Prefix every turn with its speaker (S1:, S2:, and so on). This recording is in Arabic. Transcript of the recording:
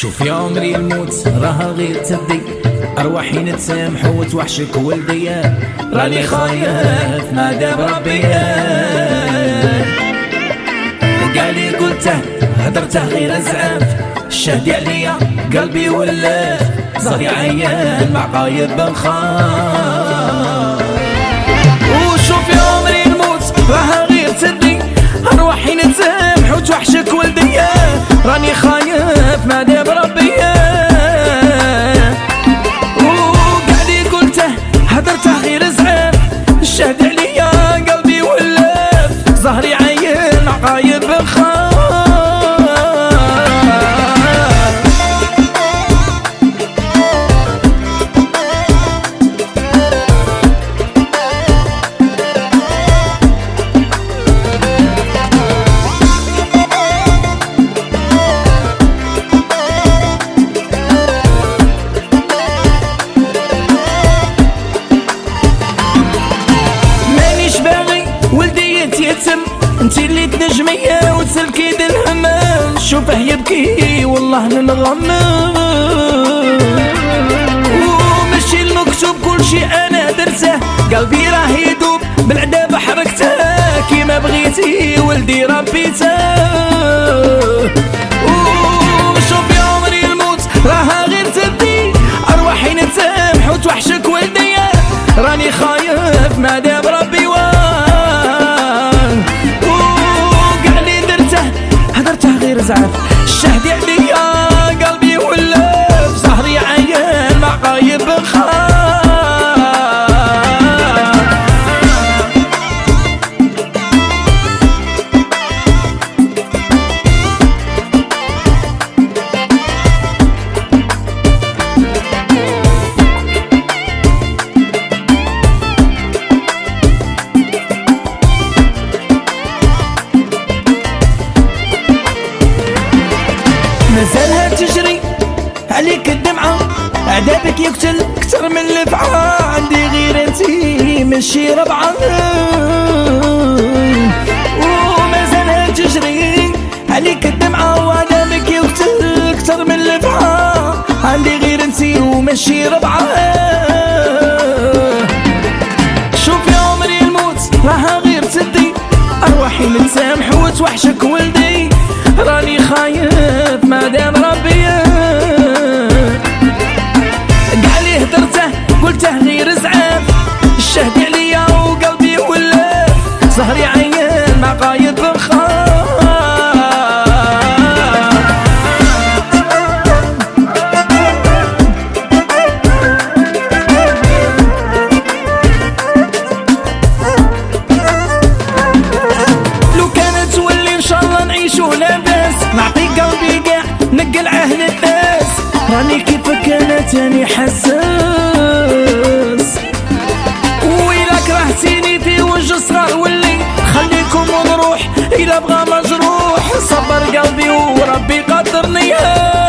S1: شوف يا عمري الموت راها غير تدي، أرواحي نتسامح وتوحشك ولدي، راني خايف ما دام ربي قالي قلته هدرته غير زعاف، الشهد عليا قلبي ولاف، ظهري عيان مع قايب بنخاف. وشوف يا عمري الموت راها غير تدي، أرواحي نتسامح وتوحشك ولدي، راني خايف ما دام ربي وقعدي قلته هدرته غير زعاف، الشهد عليا قلبي ولاف، ظهري عين عقايب بنخاف. انتي اللي تنجمية وتسلكي الهمام، شوفه يبكي والله ننغمم، ومشي المكتوب كل شي انا درته، قلبي راه يدوب بالعذاب حركته، كيما بغيتي ولدي ربيته. وشوف يا عمري الموت راها غير تدي، ارواحي نتسامح وتوحشك ولدي، راني خايف ما دام ربي غير زعف، الشهد عليا قلبي ولاف، ظهري عيان مع قايب بنخاف. مازالها تجري عليك الدمعة، عذابك يقتل كتر من الفعة، عندي غير انتي ماشي ربعة، ومازالها تجري عليك الدمعة، وعذابك يقتل كتر من الفعة، عندي غير انتي وماشي ربعة. شوف يا عمري الموت راها غير تدي، أرواحي نتسامح وتوحشك ولدي، راني خايف ما دام ربي قالي هدرته قلته غير زعاف، الشهد عليا وقلبي ولاف، ظهري عيان مع قايب بنخاف. لو كانت تولي ان شاء الله نعيشو لاباس، نعطي قلبي قاع نقل عهد الناس، راني كيفك انا تاني حساس، وإلا كرهتيني في وجه صغار ولي خليكم ونروح، إلا بغى مجروح صبر قلبي وربي قدرني.